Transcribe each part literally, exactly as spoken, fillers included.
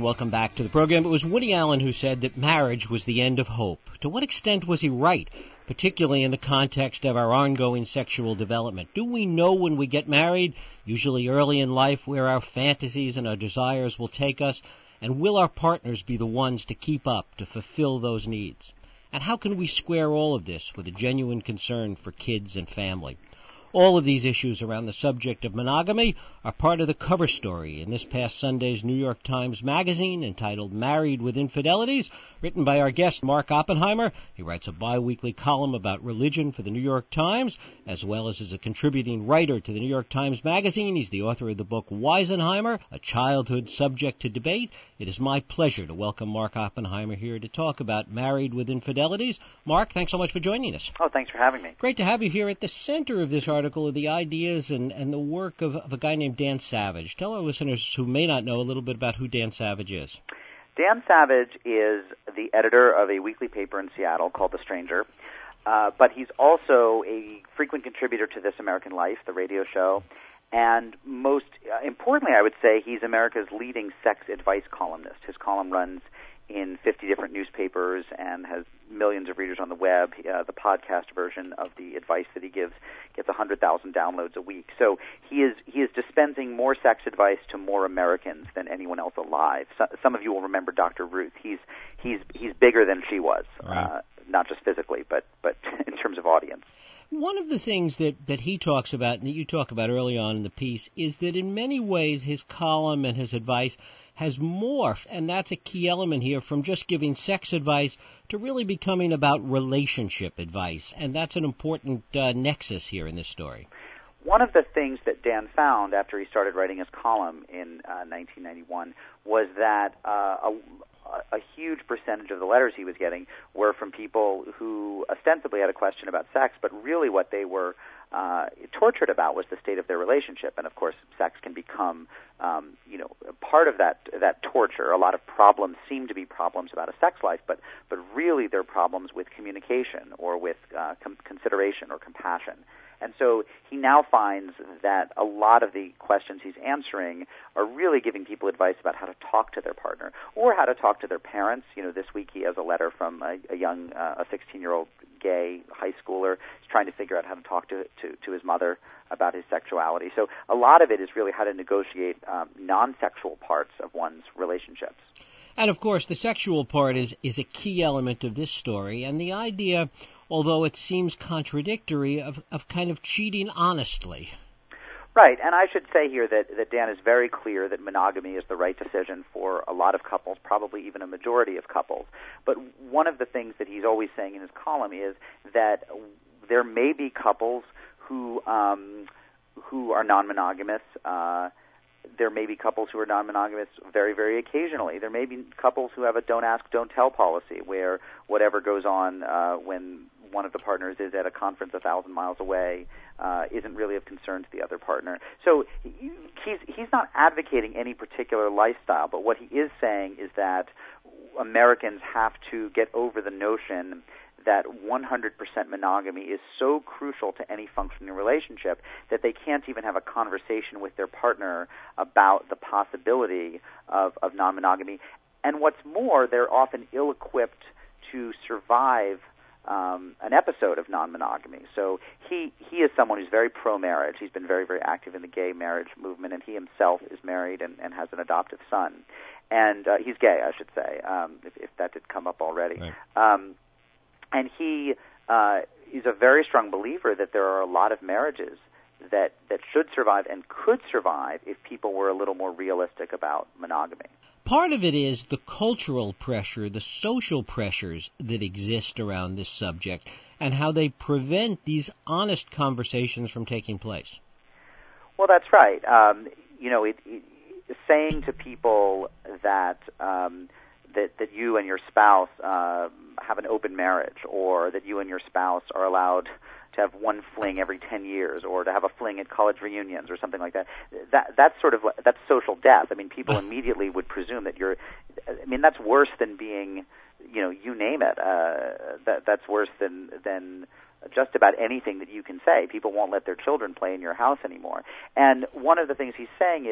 Welcome back to the program. It was Woody Allen who said that marriage was the end of hope. To what extent was he right, particularly in the context of our ongoing sexual development? Do we know when we get married, usually early in life, where our fantasies and our desires will take us? And will our partners be the ones to keep up, to fulfill those needs? And how can we square all of this with a genuine concern for kids and family? All of these issues around the subject of monogamy are part of the cover story in this past Sunday's New York Times Magazine entitled Married with Infidelities, written by our guest Mark Oppenheimer. He writes a bi-weekly column about religion for the New York Times, as well as is a contributing writer to the New York Times Magazine. He's the author of the book Weisenheimer, A Childhood Subject to Debate. It is my pleasure to welcome Mark Oppenheimer here to talk about Married with Infidelities. Mark, thanks so much for joining us. Oh, thanks for having me. Great to have you here. At the center of this article are the ideas and, and the work of, of a guy named Dan Savage. Tell our listeners who may not know a little bit about who Dan Savage is. Dan Savage is the editor of a weekly paper in Seattle called The Stranger, uh, but he's also a frequent contributor to This American Life, the radio show, and most uh, importantly, I would say he's America's leading sex advice columnist. His column runs in fifty different newspapers and has millions of readers on the web. Uh, the podcast version of the advice that he gives gets one hundred thousand downloads a week. So he is he is dispensing more sex advice to more Americans than anyone else alive. So, some of you will remember Doctor Ruth. He's he's he's bigger than she was, right. uh, not just physically, but but in terms of audience. One of the things that, that he talks about, and that you talk about early on in the piece, is that in many ways his column and his advice has morphed, and that's a key element here, from just giving sex advice to really becoming about relationship advice, and that's an important uh, nexus here in this story. One of the things that Dan found after he started writing his column in uh, nineteen ninety-one was that uh, a, a huge percentage of the letters he was getting were from people who ostensibly had a question about sex, but really what they were uh, tortured about was the state of their relationship. And of course, sex can become, um, you know, part of that that torture. A lot of problems seem to be problems about a sex life, but but really they're problems with communication or with uh, com- consideration or compassion. And so he now finds that a lot of the questions he's answering are really giving people advice about how to talk to their partner or how to talk to their parents. You know, this week he has a letter from a, a young, uh, a sixteen-year-old gay high schooler. He's trying to figure out how to talk to, to, to his mother about his sexuality. So a lot of it is really how to negotiate um, non-sexual parts of one's relationships. And, of course, the sexual part is, is a key element of this story, and the idea, although it seems contradictory, of, of kind of cheating honestly. Right, and I should say here that, that Dan is very clear that monogamy is the right decision for a lot of couples, probably even a majority of couples. But one of the things that he's always saying in his column is that there may be couples who um, who are non-monogamous. Uh, there may be couples who are non-monogamous very, very occasionally. There may be couples who have a don't ask, don't tell policy, where whatever goes on uh, when one of the partners is at a conference a thousand miles away uh, isn't really of concern to the other partner. So he's he's not advocating any particular lifestyle, but what he is saying is that Americans have to get over the notion that one hundred percent monogamy is so crucial to any functioning relationship that they can't even have a conversation with their partner about the possibility of, of non-monogamy. And what's more, they're often ill-equipped to survive um, an episode of non-monogamy. So he, he is someone who's very pro-marriage. He's been very, very active in the gay marriage movement, and he himself is married and, and has an adoptive son. And uh, he's gay, I should say, um, if, if that did come up already. Right. Um, And he uh, is a very strong believer that there are a lot of marriages that, that should survive and could survive if people were a little more realistic about monogamy. Part of it is the cultural pressure, the social pressures that exist around this subject, and how they prevent these honest conversations from taking place. Well, that's right. Um, you know, it, it, saying to people that um, that that you and your spouse uh, have an open marriage, or that you and your spouse are allowed to have one fling every ten years, or to have a fling at college reunions, or something like that. That that's sort of that's social death. I mean, people immediately would presume that you're. I mean, that's worse than being, you know, you name it. Uh, that that's worse than than. just about anything that you can say. People won't let their children play in your house anymore. And one of the things he's saying is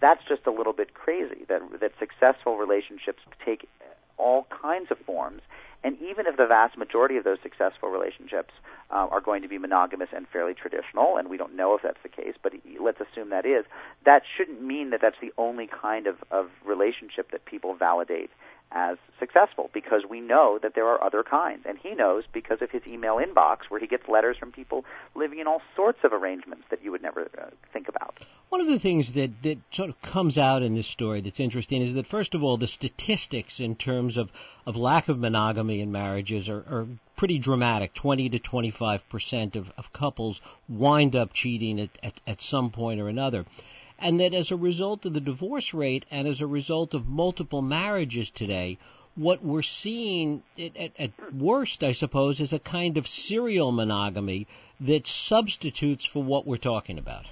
that's just a little bit crazy, that that successful relationships take all kinds of forms. And even if the vast majority of those successful relationships uh, are going to be monogamous and fairly traditional, and we don't know if that's the case, but let's assume that is, that shouldn't mean that that's the only kind of, of relationship that people validate as successful, because we know that there are other kinds. And he knows because of his email inbox, where he gets letters from people living in all sorts of arrangements that you would never uh, think about. One of the things that, that sort of comes out in this story that's interesting is that, first of all, the statistics in terms of, of lack of monogamy in marriages are, are pretty dramatic. twenty to twenty-five percent of, of couples wind up cheating at, at, at some point or another. And that as a result of the divorce rate and as a result of multiple marriages today, what we're seeing at, at, at worst, I suppose, is a kind of serial monogamy that substitutes for what we're talking about.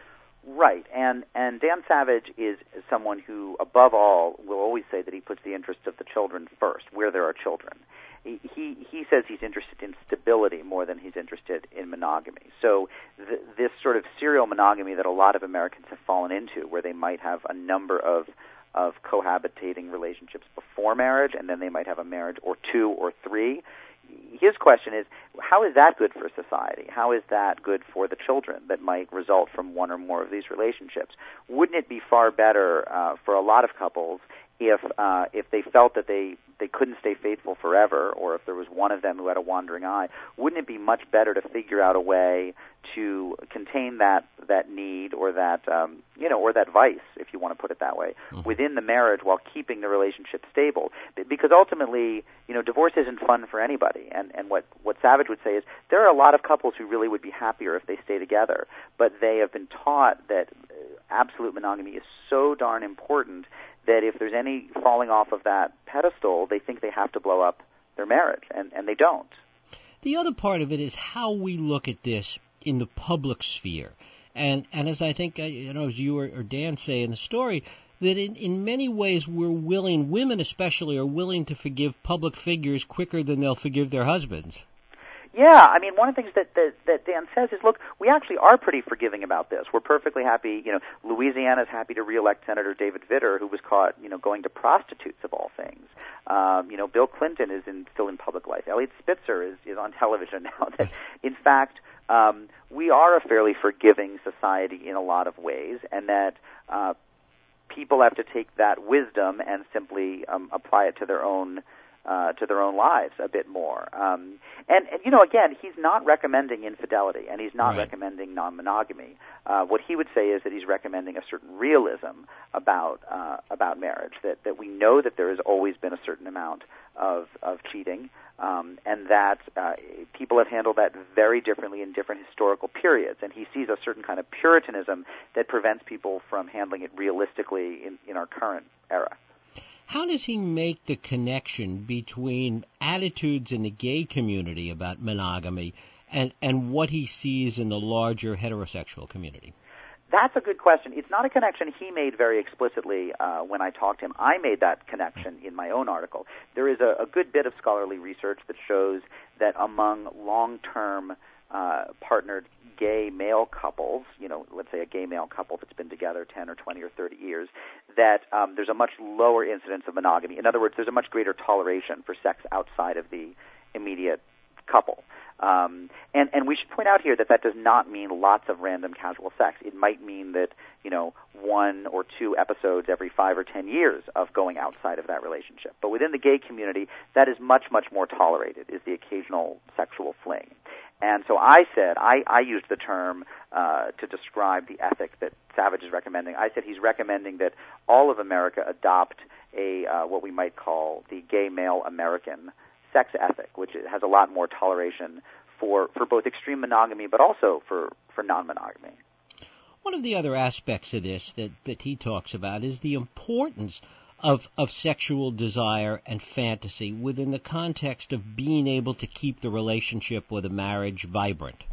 Right, and and Dan Savage is someone who, above all, will always say that he puts the interests of the children first, where there are children. He he says he's interested in stability more than he's interested in monogamy. So th- this sort of serial monogamy that a lot of Americans have fallen into, where they might have a number of of cohabitating relationships before marriage, and then they might have a marriage or two or three. His question is, how is that good for society? How is that good for the children that might result from one or more of these relationships? Wouldn't it be far better uh, for a lot of couples if uh, if they felt that they, they couldn't stay faithful forever, or if there was one of them who had a wandering eye? Wouldn't it be much better to figure out a way to contain that that need or that um, you know or that vice, if you want to put it that way, mm-hmm. within the marriage while keeping the relationship stable? Because ultimately, you know, divorce isn't fun for anybody. And and what what Savage would say is there are a lot of couples who really would be happier if they stay together, but they have been taught that absolute monogamy is so darn important that if there's any falling off of that pedestal, they think they have to blow up their marriage, and, and they don't. The other part of it is how we look at this in the public sphere. And and as I think, you know, as you or, or Dan say in the story, that in, in many ways we're willing, women especially, are willing to forgive public figures quicker than they'll forgive their husbands. Yeah, I mean, one of the things that, that, that Dan says is, look, we actually are pretty forgiving about this. We're perfectly happy, you know, Louisiana's happy to reelect Senator David Vitter, who was caught, you know, going to prostitutes of all things. Um, you know, Bill Clinton is in, still in public life. Elliot Spitzer is, is on television now. That, in fact, um, we are a fairly forgiving society in a lot of ways, and that uh, people have to take that wisdom and simply um, apply it to their own Uh, to their own lives a bit more. Um, and, and, you know, again, he's not recommending infidelity, and he's not right. recommending non-monogamy. Uh, what he would say is that he's recommending a certain realism about uh, about marriage, that, that we know that there has always been a certain amount of, of cheating, um, and that uh, people have handled that very differently in different historical periods. And he sees a certain kind of puritanism that prevents people from handling it realistically in, in our current era. How does he make the connection between attitudes in the gay community about monogamy and, and what he sees in the larger heterosexual community? That's a good question. It's not a connection he made very explicitly uh, when I talked to him. I made that connection in my own article. There is a, a good bit of scholarly research that shows that among long-term uh, partnered gay male couples, you know, let's say a gay male couple that's been together ten or twenty or thirty years, that um, there's a much lower incidence of monogamy. In other words, there's a much greater toleration for sex outside of the immediate couple. Um, and, and we should point out here that that does not mean lots of random casual sex. It might mean that, you know, one or two episodes every five or ten years of going outside of that relationship. But within the gay community, that is much, much more tolerated, is the occasional sexual fling. And so I said, I, I used the term uh, to describe the ethic that Savage is recommending. I said he's recommending that all of America adopt a uh, what we might call the gay male American sex ethic, which has a lot more toleration for, for both extreme monogamy but also for, for non-monogamy. One of the other aspects of this that, that he talks about is the importance of of sexual desire and fantasy within the context of being able to keep the relationship or the marriage vibrant.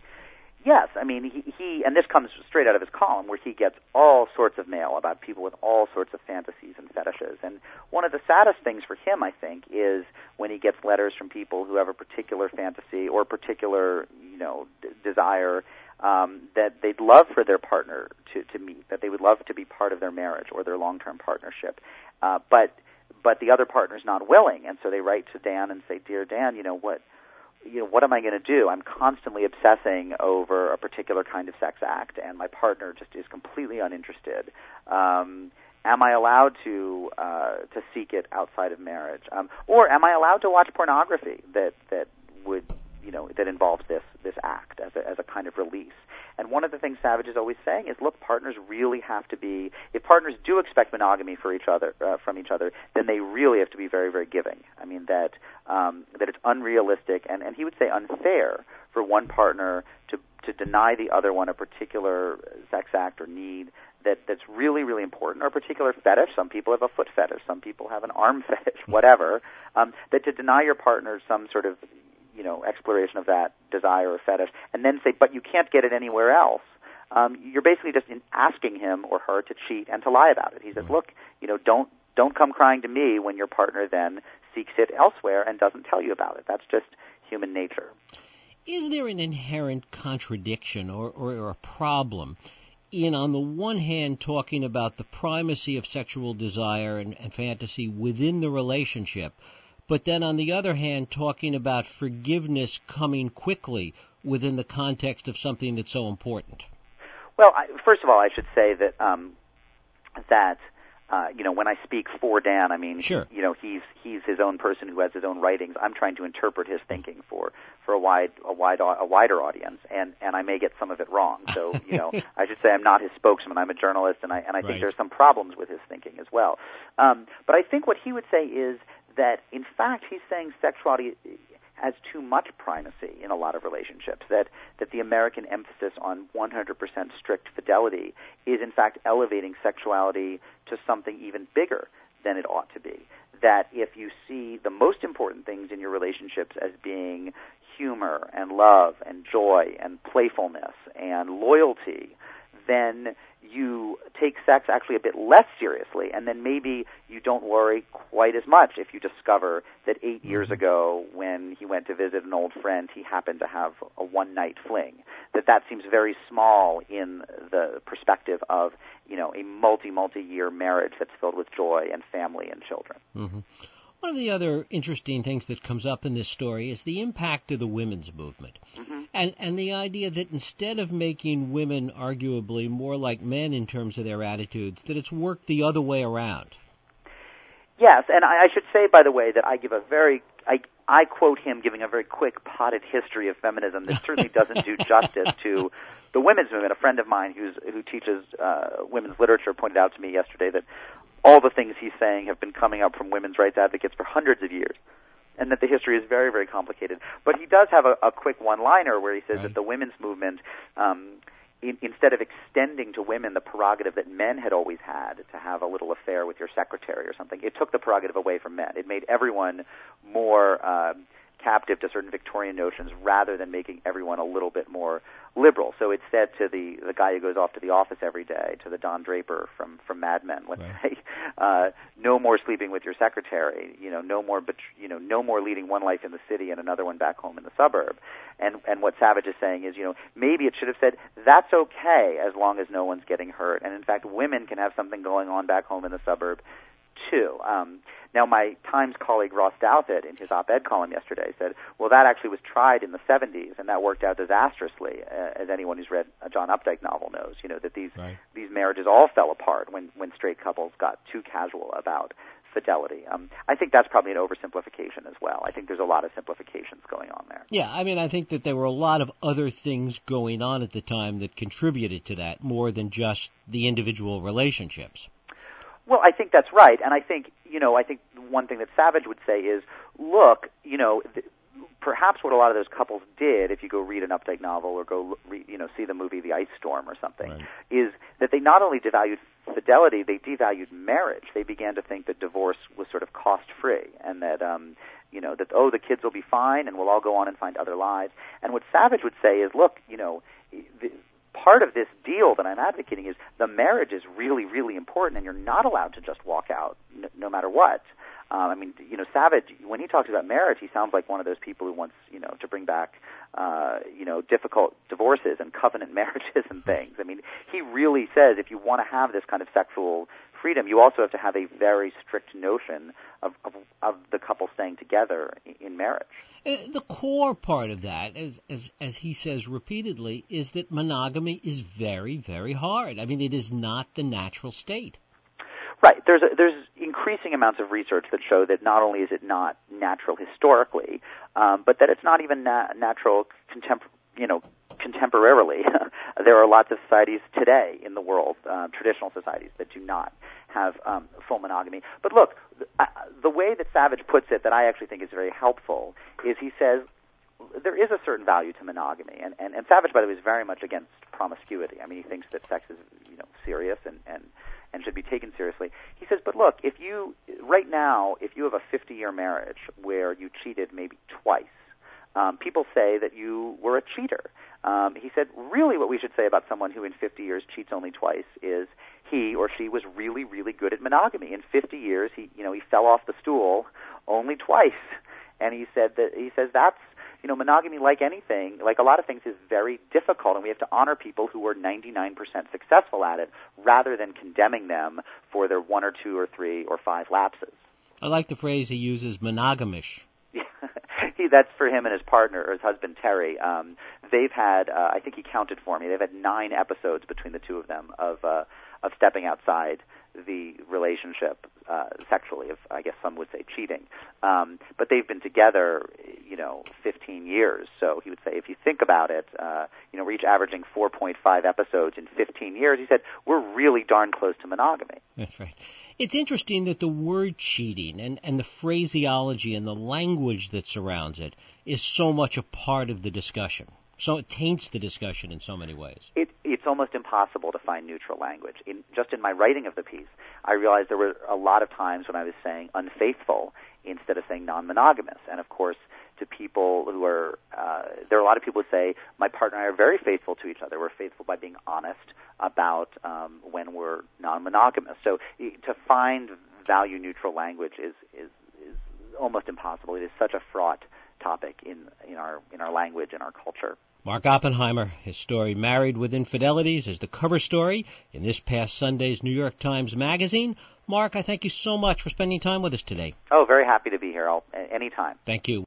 Yes, I mean, he, he, and this comes straight out of his column, where he gets all sorts of mail about people with all sorts of fantasies and fetishes. And one of the saddest things for him, I think, is when he gets letters from people who have a particular fantasy or particular, you know, d- desire um, that they'd love for their partner to, to meet, that they would love to be part of their marriage or their long-term partnership, uh, but but the other partner's not willing, and so they write to Dan and say, "Dear Dan, you know what, you know what am I going to do? I'm constantly obsessing over a particular kind of sex act, and my partner just is completely uninterested. Um, am I allowed to uh, to seek it outside of marriage, um, or am I allowed to watch pornography that that would you know that involves this this act as a, as a kind of release?" And one of the things Savage is always saying is, look, partners really have to be, if partners do expect monogamy for each other, uh, from each other, then they really have to be very, very giving. I mean, that um, that it's unrealistic, and, and he would say unfair, for one partner to, to deny the other one a particular sex act or need that, that's really, really important, or a particular fetish. Some people have a foot fetish, some people have an arm fetish, whatever, um, that to deny your partner some sort of you know, exploration of that desire or fetish, and then say, but you can't get it anywhere else. Um, you're basically just in asking him or her to cheat and to lie about it. He says, look, you know, don't don't come crying to me when your partner then seeks it elsewhere and doesn't tell you about it. That's just human nature. Is there an inherent contradiction or, or, or a problem in, on the one hand, talking about the primacy of sexual desire and, and fantasy within the relationship, but then on the other hand, talking about forgiveness coming quickly within the context of something that's so important? Well, I, first of all, I should say that um, that uh, you know when I speak for Dan, I mean, sure. you know, he's he's his own person who has his own writings. I'm trying to interpret his thinking for, for a wide a wide a wider audience, and, and I may get some of it wrong. So you know, I should say I'm not his spokesman. I'm a journalist, and I and I right. think there's some problems with his thinking as well. Um, but I think what he would say is that, in fact, he's saying sexuality has too much primacy in a lot of relationships, that, that the American emphasis on one hundred percent strict fidelity is, in fact, elevating sexuality to something even bigger than it ought to be. That if you see the most important things in your relationships as being humor and love and joy and playfulness and loyalty, then you take sex actually a bit less seriously, and then maybe you don't worry quite as much if you discover that eight years ago, when he went to visit an old friend, he happened to have a one-night fling. That that seems very small in the perspective of, you know, a multi, multi-year marriage that's filled with joy and family and children. Mm-hmm. One of the other interesting things that comes up in this story is the impact of the women's movement, mm-hmm. and and the idea that instead of making women arguably more like men in terms of their attitudes, that it's worked the other way around. Yes, and I, I should say, by the way, that I give a very I I quote him giving a very quick potted history of feminism that certainly doesn't do justice to the women's movement. A friend of mine who's who teaches uh, women's literature pointed out to me yesterday that all the things he's saying have been coming up from women's rights advocates for hundreds of years, and that the history is very, very complicated. But he does have a, a quick one-liner where he says right. that the women's movement, um, in, instead of extending to women the prerogative that men had always had to have a little affair with your secretary or something, it took the prerogative away from men. It made everyone more uh, captive to certain Victorian notions rather than making everyone a little bit more liberal. So it said to the the guy who goes off to the office every day, to the Don Draper from from Mad Men, let's right. say, uh, no more sleeping with your secretary. You know, no more, but you know, no more leading one life in the city and another one back home in the suburb. And and what Savage is saying is, you know, maybe it should have said that's okay as long as no one's getting hurt. And in fact, women can have something going on back home in the suburb too. Um, now, my Times colleague Ross Douthat, in his op-ed column yesterday, said, well, that actually was tried in the seventies, and that worked out disastrously, uh, as anyone who's read a John Updike novel knows, you know, that these right. these marriages all fell apart when, when straight couples got too casual about fidelity. Um, I think that's probably an oversimplification as well. I think there's a lot of simplifications going on there. Yeah, I mean, I think that there were a lot of other things going on at the time that contributed to that, more than just the individual relationships. Well, I think that's right, and I think, you know, I think one thing that Savage would say is, look, you know, th- perhaps what a lot of those couples did, if you go read an Updike novel or go, re- you know, see the movie The Ice Storm or something, right. is that they not only devalued fidelity, they devalued marriage. They began to think that divorce was sort of cost-free, and that, um, you know, that, oh, the kids will be fine, and we'll all go on and find other lives. And what Savage would say is, look, you know, the, part of this deal that I'm advocating is the marriage is really, really important, and you're not allowed to just walk out no, no matter what. Um, I mean, you know, Savage, when he talks about marriage, he sounds like one of those people who wants, you know, to bring back, uh, you know, difficult divorces and covenant marriages and things. I mean, he really says if you want to have this kind of sexual freedom, you also have to have a very strict notion of, of, of the couple staying together in marriage. Uh, the core part of that, as, as as he says repeatedly, is that monogamy is very, very hard. I mean, it is not the natural state. Right. There's a, there's increasing amounts of research that show that not only is it not natural historically, um, but that it's not even na- natural contempor- you know, contemporarily. There are lots of societies today in the world, uh, traditional societies, that do not have um, full monogamy. But look, uh, the way that Savage puts it that I actually think is very helpful is he says there is a certain value to monogamy. And, and, and Savage, by the way, is very much against promiscuity. I mean, he thinks that sex is, you know, serious and, and, and should be taken seriously. He says, but look, if you, right now, if you have a fifty-year marriage where you cheated maybe twice, um, people say that you were a cheater. Um, he said, really what we should say about someone who in fifty years cheats only twice is he or she was really, really good at monogamy. In fifty years, he, you know, he fell off the stool only twice. And he said that, he says that's, you know, monogamy, like anything, like a lot of things, is very difficult, and we have to honor people who were ninety-nine percent successful at it rather than condemning them for their one or two or three or five lapses. I like the phrase he uses, monogamish. he, that's for him and his partner, or his husband, Terry. Um, they've had, uh, I think he counted for me, they've had nine episodes between the two of them of uh, of stepping outside the relationship uh, sexually, if I guess some would say cheating. Um, but they've been together, you know, fifteen years. So he would say, if you think about it, uh, you know, we're each averaging four point five episodes in fifteen years. He said, we're really darn close to monogamy. That's right. It's interesting that the word cheating and, and the phraseology and the language that surrounds it is so much a part of the discussion. So it taints the discussion in so many ways. It, it's almost impossible to find neutral language. In, just in my writing of the piece, I realized there were a lot of times when I was saying unfaithful instead of saying non-monogamous. And of course, to people who are, uh, there are a lot of people who say, my partner and I are very faithful to each other. We're faithful by being honest about um, when we're non-monogamous. So to find value-neutral language is, is, is almost impossible. It is such a fraught topic in, in our in our language and our culture. Mark Oppenheimer, his story Married with Infidelities is the cover story in this past Sunday's New York Times Magazine. Mark, I thank you so much for spending time with us today. Oh, very happy to be here. I'll, anytime. Thank you.